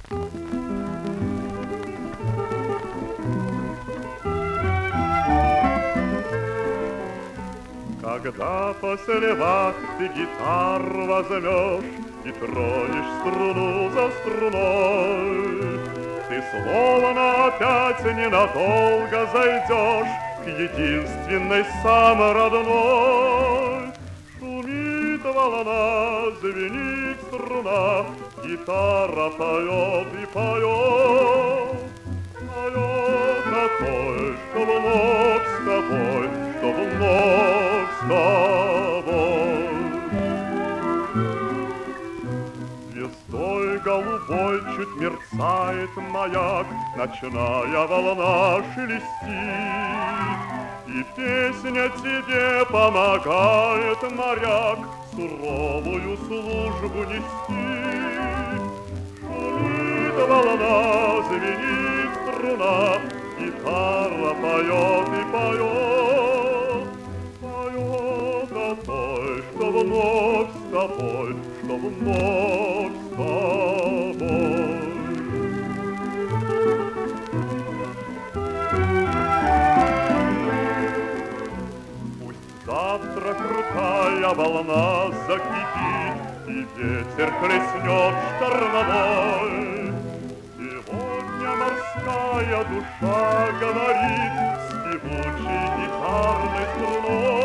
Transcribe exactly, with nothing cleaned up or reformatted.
Когда после вахты гитару возьмешь и тронешь струну за струной, ты словно опять ненадолго зайдешь к единственной самой родной. Шумит волна, звенит струна, гитара поет и поет. Поет о той, что вновь с тобой, что вновь с тобой. Звездой голубой чуть мерцает маяк, ночная волна шелестит, и песня тебе помогает, моряк, суровую службу нести. Шумит волна, звенит струна, гитара поет и поет. Поет о той, что вновь с тобой, что вновь с тобой. Пусть завтра крутая волна закипит, и ветер хлестнет штормовой. Сегодня морская душа говорит с певучей гитарной струной.